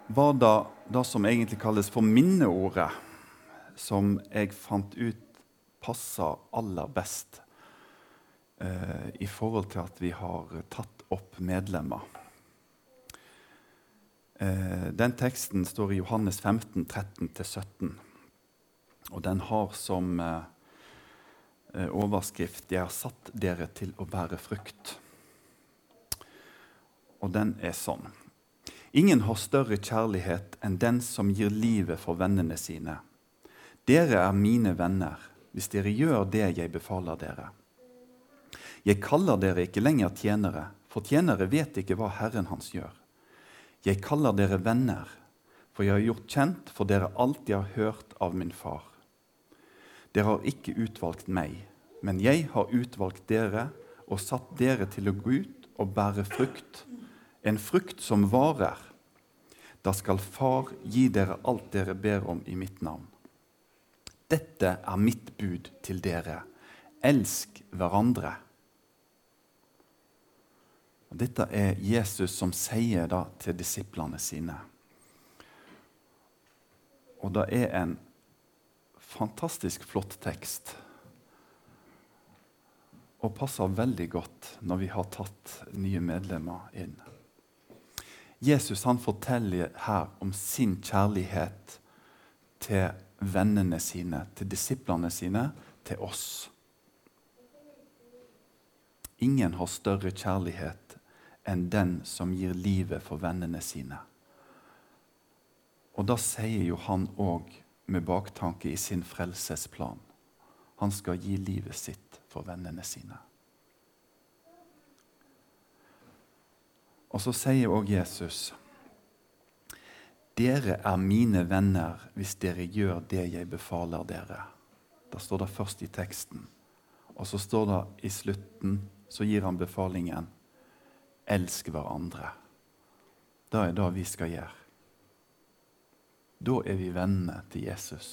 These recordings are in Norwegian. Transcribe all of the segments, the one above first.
var da det som egentlig kalles for minneordet, som jeg fant ut passer aller best i forhold til at vi har tatt opp medlemmer. Den teksten står i Johannes 15, 13-17, og den har som overskrift «Jeg har satt dere til å bære frukt». Og den er sånn. Ingen har større kjærlighet enn den som gir livet for vennene sine. Dere er mine venner, hvis dere gjør det jeg befaler dere. Jeg kaller dere ikke lenger tjenere, for tjenere vet ikke hva Herren hans gjør. Jeg kaller dere venner, for jeg har gjort kjent for dere alt jeg har hørt av min far. Dere har ikke utvalgt meg, men jeg har utvalgt dere og satt dere til å gå ut og bære frukt, en frukt som varer. Da skal far gi dere alt dere ber om i mitt navn. Dette er mitt bud til dere. Elsk hverandre. Og dette er Jesus som sier da til disiplene sine. Og det er en fantastisk flott tekst. Og passer veldig godt når vi har tatt nye medlemmer inn. Jesus han forteller her om sin kjærlighet til vennene sine, til disiplene sine, til oss. Ingen har større kjærlighet enn den som gir livet for vennene sine. Og da sier jo han også med baktanke i sin frelsesplan. Han skal gi livet sitt for vennene sine. Og så sier også Jesus, dere er mine venner hvis dere gjør det jeg befaler dere. Da står det først i teksten. Og så står det i slutten, så gir han befalingen, elsk hverandre. Det er det vi skal gjøre. Da er vi venner til Jesus.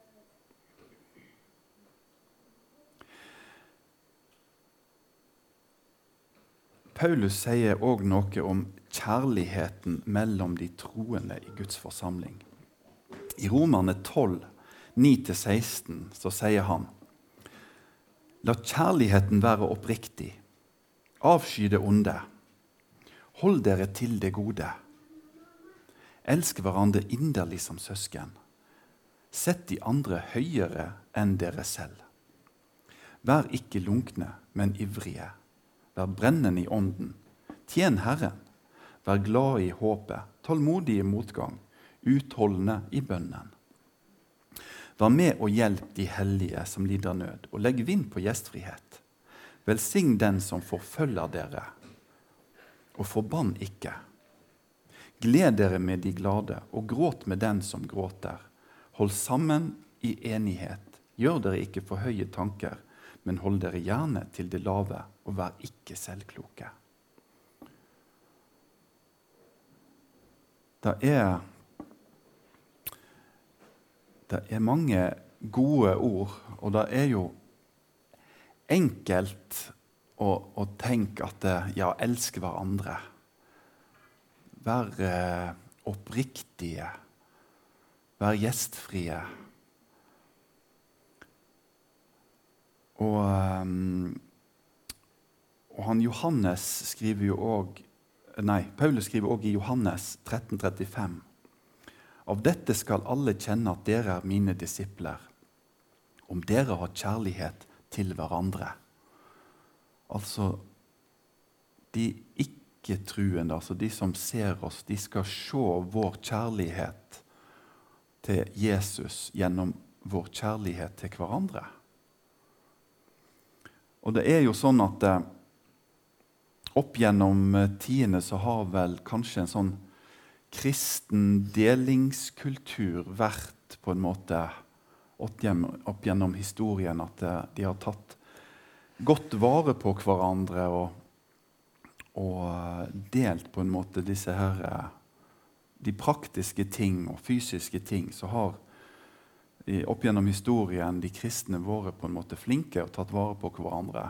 Paulus sier også noe om kjærligheten mellom de troende i Guds forsamling. I Romerne 12, 9-16, så sier han, la kjærligheten være oppriktig, avsky det onde, hold dere til det gode, elsk hverandre inderlig som søsken, sett de andre høyere enn dere selv. Vær ikke lunkne, men ivrige. Vær brennende i ånden. Tjen Herren. Vær glad i håpet. Tålmodig i motgang. Utholdende i bønnen. Vær med og hjelp de hellige som lider nød, og legg vind på gjestfrihet. Velsign den som forfølger dere, og forbann ikke. Gled dere med de glade, og gråt med den som gråter. Hold sammen i enighet. Gjør dere ikke for høye tanker, men hold dere gjerne til det lave, og vær ikke selvkloke. Det er mange gode ord, og det er jo enkelt å tenke at ja, elsk hverandre. Vær oppriktige. Vær gjestfrie. Og han Johannes skriver jo også, Paulus skriver også i Johannes 13,35. Av dette skal alle kjenne at dere er mine disipler, om dere har kjærlighet til hverandre. Altså, de ikke-truende, altså de som ser oss, de skal se vår kjærlighet til Jesus gjennom vår kjærlighet til hverandre. Og det er jo sånn at opp gjennom tidene så har vel kanskje en sånn kristen delingskultur vært på en måte opp gjennom historien at de har tatt godt vare på hverandre og delt på en måte disse her de praktiske ting og fysiske ting, så har opp gjennom historien de kristne vært på en måte flinke og tatt vare på hverandre.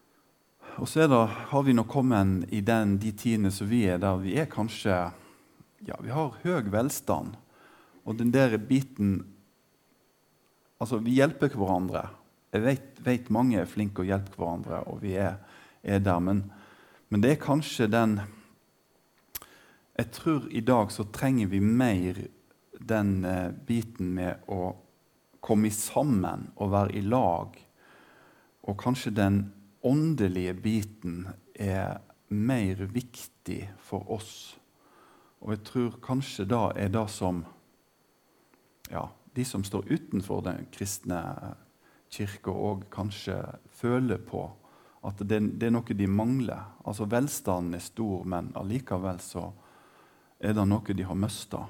Og så har vi nå kommet i de tidene som vi er, der vi er kanskje ja, vi har høy velstand, og den der biten, altså vi hjelper hverandre. Jeg vet mange er flinke å hjelpe hverandre, og vi er der, men det er kanskje den, jeg tror i dag så trenger vi mer den biten med å komme sammen og være i lag, og kanskje den åndelige biten er mer viktig for oss. Og jeg tror kanskje da er det som, ja, de som står utenfor den kristne kirke og kanskje føler på at det er noe de mangler. Altså velstanden er stor, men allikevel så er det noe de har mistet.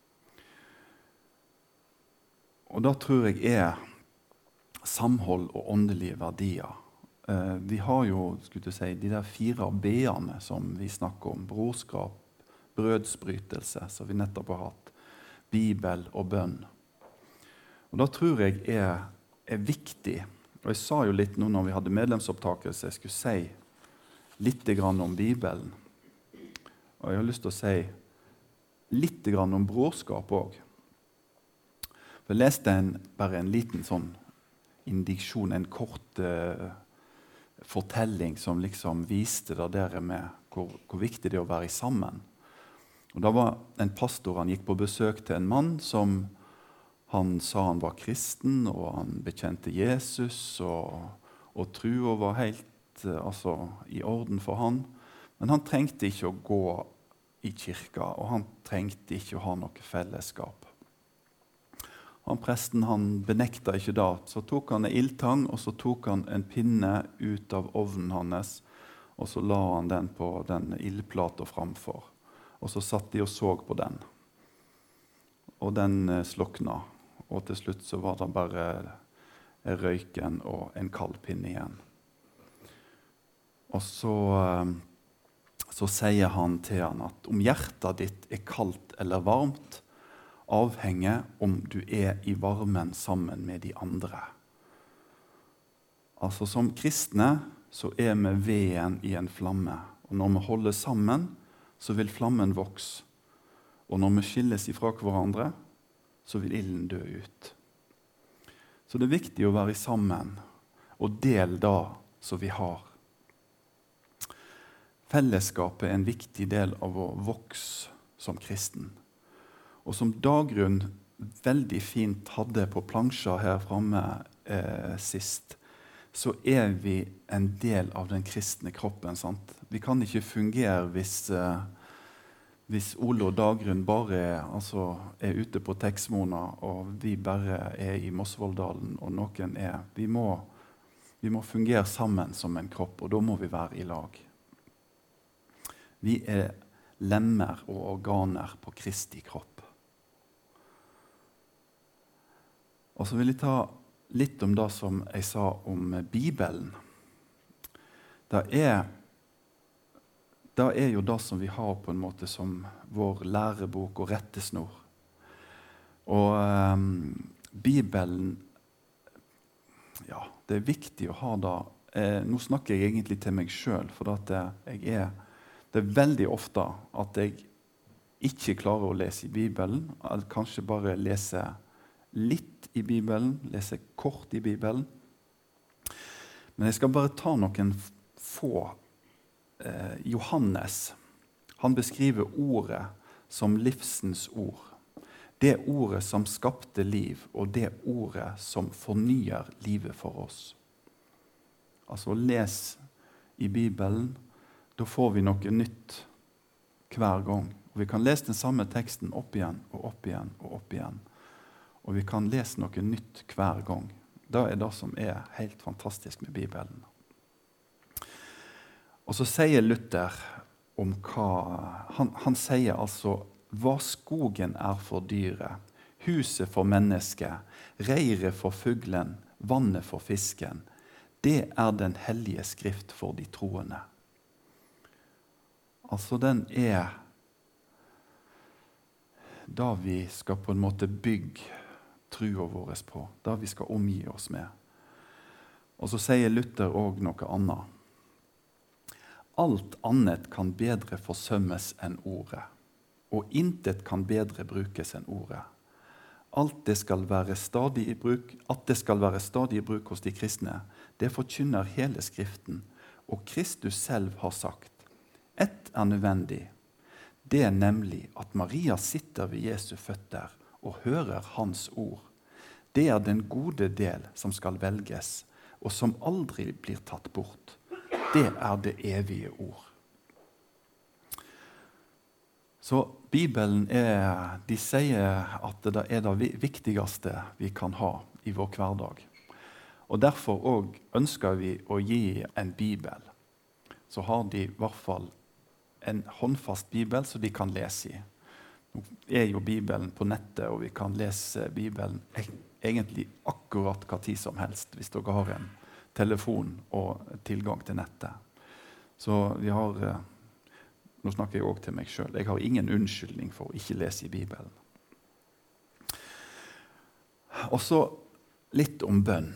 Og da tror jeg er samhold og åndelige verdier. Vi har jo, skulle jeg si, de der 4 B-ene som vi snakker om. Brorskap, brødsbrytelse, som vi nettopp har hatt. Bibel og bønn. Og da tror jeg er viktig. Og jeg sa jo litt nå når vi hadde medlemsopptakelse, jeg skulle si litt grann om Bibelen. Og jeg har lyst til å si litt grann om brorskap også. For jeg leste bare en liten sånn indiksjon, en kort fortelling som liksom viste det der med hvor viktig det er å være sammen. Og da var en pastor, han gikk på besøk til en mann som han sa han var kristen, og han bekjente Jesus, og trua var helt i orden for han. Men han trengte ikke å gå i kirka, og han trengte ikke å ha noe fellesskap. Presten han benekta ikke da, så tok han en ildtang, og så tok han en pinne ut av ovnen hans, og så la han den på den ildplata framfor. Og så satt de og så på den. Og den slokna. Og til slutt så var det bare røyken og en kald pinne igjen. Og så sier han til han at om hjertet ditt er kaldt eller varmt, avhenger om du er i varmen sammen med de andre. Altså som kristne så er vi veden i en flamme. Og når vi holder sammen, så vil flammen vokse. Og når vi skilles ifra hverandre, så vil ilden dø ut. Så det er viktig å være sammen og dele det som vi har. Fellesskapet er en viktig del av å vokse som kristen. Og som Dagrun veldig fint hadde på plansja her fremme sist, så er vi en del av den kristne kroppen. Sant? Vi kan ikke fungere hvis Ole og Dagrun bare er ute på Texmona, og vi bare er i Mosvoldalen, og noen er. Vi må fungere sammen som en kropp, og da må vi være i lag. Vi er lemmer og organer på Kristi kropp. Og så vil jeg ta litt om det som jeg sa om Bibelen. Det er jo det som vi har på en måte som vår lærebok og rettesnor. Og Bibelen, ja, det er viktig å ha det. Nå snakker jeg egentlig til meg selv, for det er veldig ofte at jeg ikke klarer å lese i Bibelen, eller kanskje bare lese litt i Bibelen, lese kort i Bibelen. Men jeg skal bare ta noen få. Johannes, han beskriver ordet som livsens ord. Det ordet som skapte liv, og det ordet som fornyer livet for oss. Altså les i Bibelen, da får vi noe nytt hver gang. Og vi kan lese den samme teksten opp igjen og opp igjen og opp igjen. Og vi kan lese noe nytt hver gang. Det er det som er helt fantastisk med Bibelen. Og så sier Luther om hva han sier altså hva skogen er for dyret, huset for mennesket, reiret for fuglen, vannet for fisken. Det er den hellige skrift for de troende. Altså den er da vi skal på en måte bygge trua vår på, da vi skal omgi oss med. Og så sier Luther også noe annet. Alt annet kan bedre forsømmes enn ordet. og intet kan bedre brukes enn ordet. At det skal være stadig i bruk hos de kristne, det forkynner hele Skriften, og Kristus selv har sagt, ett er nødvendig, det er nemlig at Maria sitter ved Jesu føtter og hører hans ord. Det er den gode del som skal velges, og som aldri blir tatt bort. Det er det evige ord. Så Bibelen de sier at det er det viktigste vi kan ha i vår hverdag. Og derfor også ønsker vi å gi en bibel. Så har de i hvert fall en håndfast bibel som de kan lese i. Nå er jo Bibelen på nettet, og vi kan lese Bibelen egentlig akkurat hva tid som helst, hvis dere har en telefon og tilgang til nettet. Så vi har... Nå snakker jeg også til meg selv. Jeg har ingen unnskyldning for å ikke lese i Bibelen. Og så litt om bønn.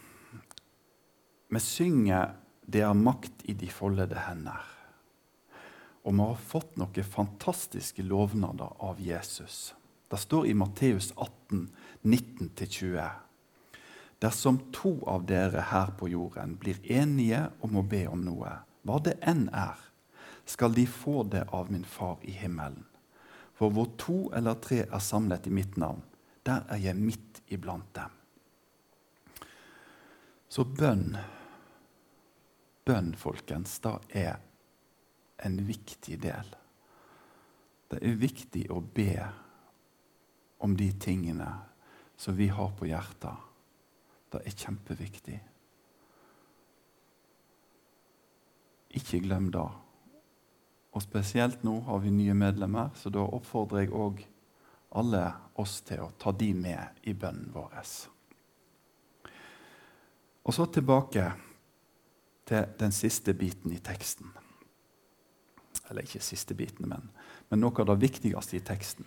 Vi synger «Det er makt i de foldede hender». Og vi har fått noen fantastiske lovnader av Jesus. Det står i Matteus 18, 19-20. Dersom 2 av dere her på jorden blir enige om å be om noe, hva det enn skal de få det av min far i himmelen. For hvor 2 eller 3 er samlet i mitt navn, der er jeg midt iblant dem. Så bønn, folkens, det er en viktig del. Det er viktig å be om de tingene som vi har på hjertet. Det er kjempeviktig. Ikke glem det. Og spesielt nå har vi nye medlemmer, så da oppfordrer jeg også alle oss til å ta de med i bønnen vår. Og så tilbake til den siste biten i teksten. Eller ikke siste biten, men noe av det viktigste i teksten.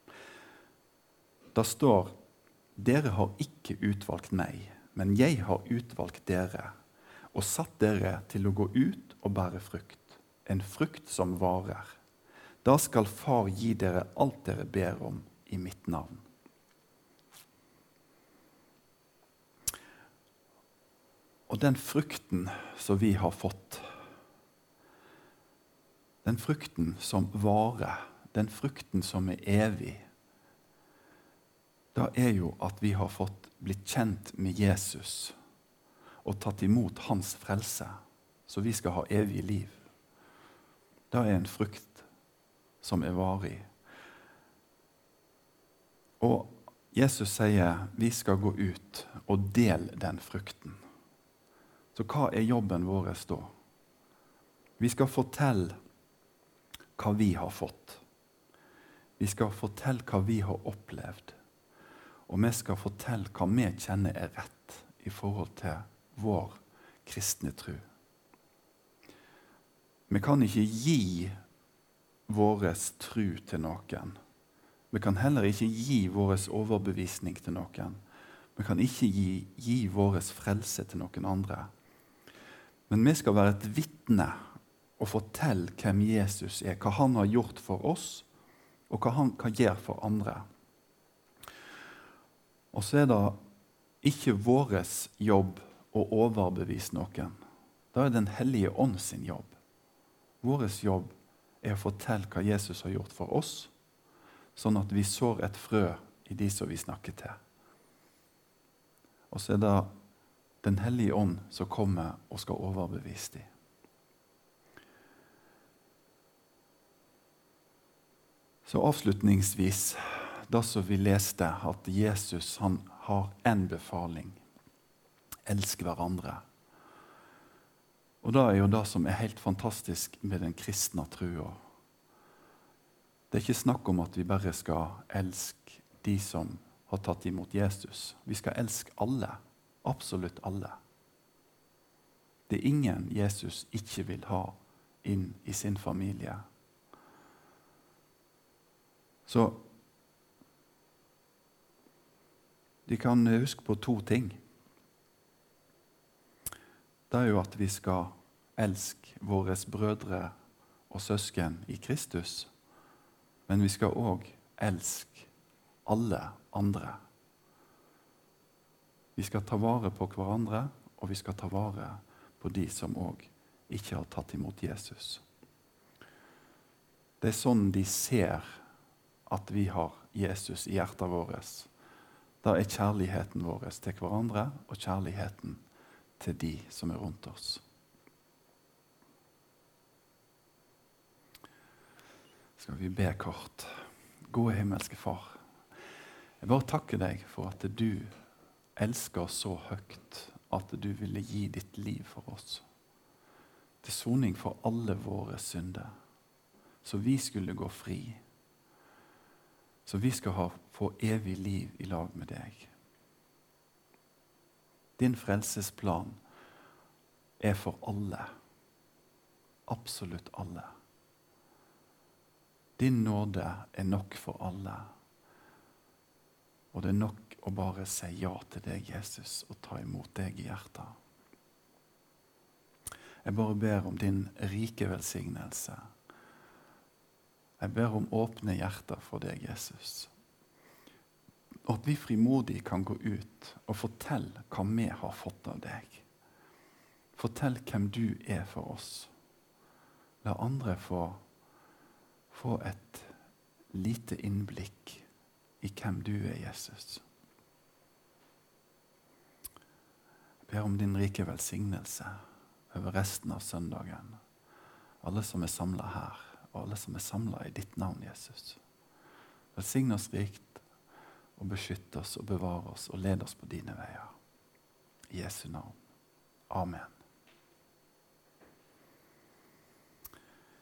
Det står, dere har ikke utvalgt meg, men jeg har utvalgt dere, og satt dere til å gå ut og bære frukt. En frukt som varer. Da skal far gi dere alt dere ber om i mitt navn. Og den frukten som vi har fått, den frukten som varer, den frukten som er evig, da er jo at vi har fått blitt kjent med Jesus og tatt imot hans frelse, så vi skal ha evig liv. Det er en frukt som er varig. Og Jesus sier vi skal gå ut og dele den frukten. Så hva er jobben vår da? Vi skal fortelle hva vi har fått. Vi skal fortelle hva vi har opplevd. Og vi skal fortelle hva vi kjenner er rett i forhold til vår kristne tro. Vi kan ikke gi våres tro til noen. Vi kan heller ikke gi våres overbevisning til noen. Vi kan ikke gi våres frelse til noen andre. Men vi skal være et vitne og fortelle hvem Jesus er, hva han har gjort for oss, og hva han kan gjøre for andre. Og så er det ikke våres jobb å overbevise noen. Det er Den hellige ånd sin jobb. Våres jobb er å fortelle hva Jesus har gjort for oss, sånn at vi sår et frø i de som vi snakker til. Og så er det Den hellige ånd som kommer og skal overbevise dem. Så avslutningsvis, da som vi leste at Jesus han har en befaling. Elsk hverandre. Og det er jo det som er helt fantastisk med den kristne trua. Det er ikke snakk om at vi bare skal elske de som har tatt imot Jesus. Vi skal elske alle, absolutt alle. Det er ingen Jesus ikke vil ha inn i sin familie. Så de kan huske på 2 ting. Det er jo at vi skal elske våre brødre og søsken i Kristus, Men vi skal også elske alle andre. Vi skal ta vare på hverandre, og vi skal ta vare på de som også ikke har tatt imot Jesus. Det er sånn de ser at vi har Jesus i hjertet vårt. Da er kjærligheten vår til hverandre og kjærligheten til de som er rundt oss. Skal vi be kort. Gode himmelske Far, jeg bare takker deg for at du elsker oss så høyt at du ville gi ditt liv for oss. Til soning for alle våre synder. Så vi skulle gå fri. Så vi skal få evig liv i lag med deg. Din frelsesplan er for alle. Absolutt alle. Din nåde er nok for alle. Og det er nok å bare si ja til deg, Jesus, og ta imot deg i hjertet. Jeg bare ber om din rike velsignelse. Jeg ber om åpne hjerter for deg, Jesus. Og at vi frimodig kan gå ut og fortelle hva vi har fått av deg. Fortell hvem du er for oss. La andre få et lite innblikk i hvem du er, Jesus. Jeg ber om din rike velsignelse over resten av søndagen. Alle som er samlet her, og alle som er samlet i ditt navn, Jesus. Velsign oss rikt, og beskytt oss og bevare oss og led oss på dine veier. I Jesu navn. Amen.